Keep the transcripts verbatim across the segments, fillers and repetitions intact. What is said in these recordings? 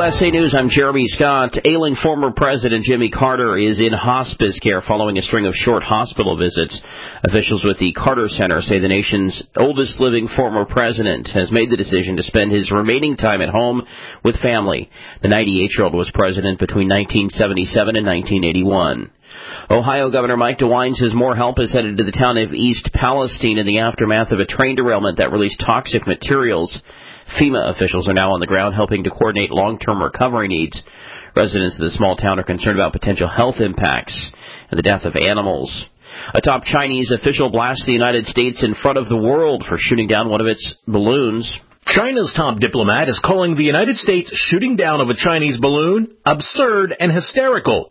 S A News, I'm Jeremy Scott. Ailing former President Jimmy Carter is in hospice care following a string of short hospital visits. Officials with the Carter Center say the nation's oldest living former president has made the decision to spend his remaining time at home with family. The ninety-eight-year-old was president between nineteen seventy-seven and nineteen eighty-one. Ohio Governor Mike DeWine says more help is headed to the town of East Palestine in the aftermath of a train derailment that released toxic materials. FEMA officials are now on the ground helping to coordinate long-term recovery needs. Residents of the small town are concerned about potential health impacts and the death of animals. A top Chinese official blasts the United States in front of the world for shooting down one of its balloons. China's top diplomat is calling the United States shooting down of a Chinese balloon absurd and hysterical.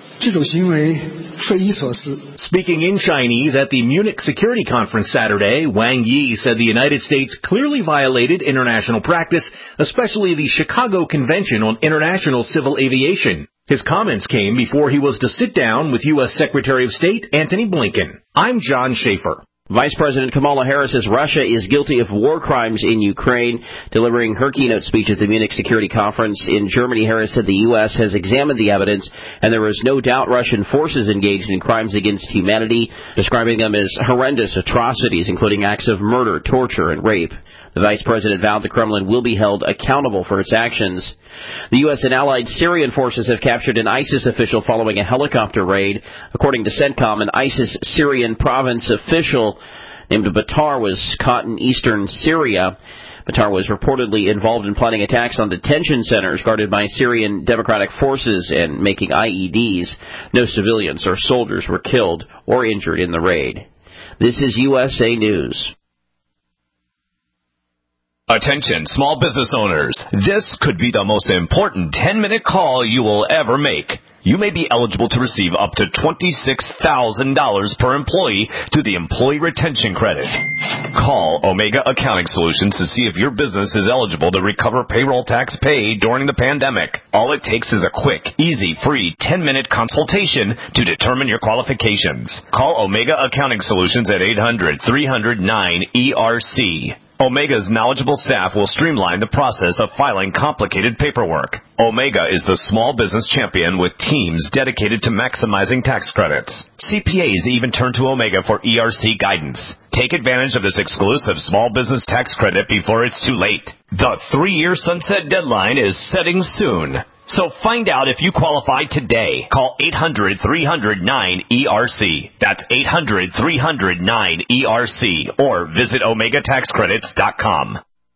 Speaking in Chinese at the Munich Security Conference Saturday, Wang Yi said the United States clearly violated international practice, especially the Chicago Convention on International Civil Aviation. His comments came before he was to sit down with U S Secretary of State Antony Blinken. I'm John Schaefer. Vice President Kamala Harris says Russia is guilty of war crimes in Ukraine. Delivering her keynote speech at the Munich Security Conference in Germany, Harris said the U S has examined the evidence, and there is no doubt Russian forces engaged in crimes against humanity, describing them as horrendous atrocities, including acts of murder, torture, and rape. The vice president vowed the Kremlin will be held accountable for its actions. The U S and allied Syrian forces have captured an ISIS official following a helicopter raid. According to CENTCOM, an ISIS Syrian province official named Batar was caught in eastern Syria. Batar was reportedly involved in planning attacks on detention centers guarded by Syrian Democratic forces and making I E Ds. No civilians or soldiers were killed or injured in the raid. This is U S A News. Attention, small business owners. This could be the most important ten-minute call you will ever make. You may be eligible to receive up to twenty-six thousand dollars per employee through the Employee Retention Credit. Call Omega Accounting Solutions to see if your business is eligible to recover payroll tax paid during the pandemic. All it takes is a quick, easy, free ten-minute consultation to determine your qualifications. Call Omega Accounting Solutions at eight hundred, three hundred, nine E R C. Omega's knowledgeable staff will streamline the process of filing complicated paperwork. Omega is the small business champion with teams dedicated to maximizing tax credits. C P As even turn to Omega for E R C guidance. Take advantage of this exclusive small business tax credit before it's too late. The three-year sunset deadline is setting soon. So find out if you qualify today. Call eight hundred, three hundred, nine E R C. That's eight hundred, three hundred, nine E R C. Or visit omega tax credits dot com.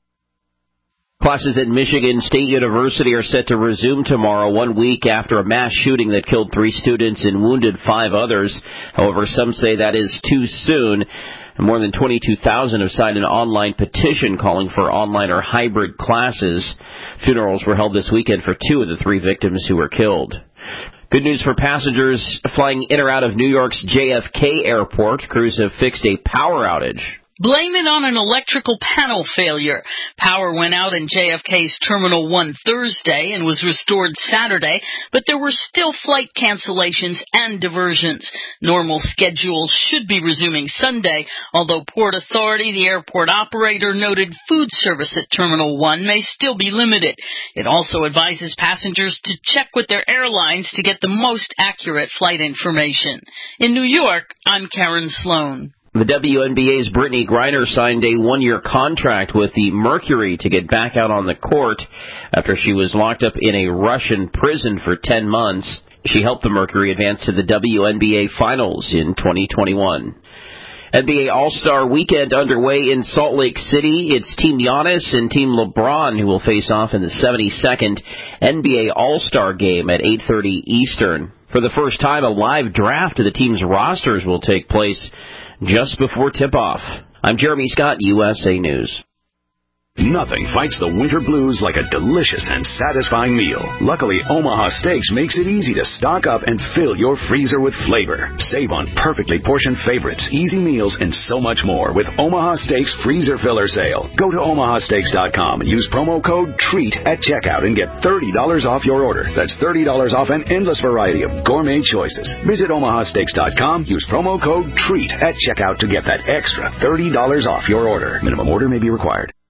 Classes at Michigan State University are set to resume tomorrow, one week after a mass shooting that killed three students and wounded five others. However, some say that is too soon. More than twenty-two thousand have signed an online petition calling for online or hybrid classes. Funerals were held this weekend for two of the three victims who were killed. Good news for passengers flying in or out of New York's J F K Airport. Crews have fixed a power outage. Blame it on an electrical panel failure. Power went out in J F K's Terminal one Thursday and was restored Saturday, but there were still flight cancellations and diversions. Normal schedules should be resuming Sunday, although Port Authority, the airport operator, noted food service at Terminal one may still be limited. It also advises passengers to check with their airlines to get the most accurate flight information. In New York, I'm Karen Sloan. The W N B A's Brittany Griner signed a one-year contract with the Mercury to get back out on the court after she was locked up in a Russian prison for ten months. She helped the Mercury advance to the W N B A Finals in twenty twenty-one. N B A All-Star Weekend underway in Salt Lake City. It's Team Giannis and Team LeBron who will face off in the seventy-second N B A All-Star Game at eight thirty Eastern. For the first time, a live draft of the team's rosters will take place just before tip-off. I'm Jeremy Scott, U S A News. Nothing fights the winter blues like a delicious and satisfying meal. Luckily, Omaha Steaks makes it easy to stock up and fill your freezer with flavor. Save on perfectly portioned favorites, easy meals, and so much more with Omaha Steaks Freezer Filler Sale. Go to omaha steaks dot com and use promo code TREAT at checkout and get thirty dollars off your order. That's thirty dollars off an endless variety of gourmet choices. Visit omaha steaks dot com, use promo code TREAT at checkout to get that extra thirty dollars off your order. Minimum order may be required.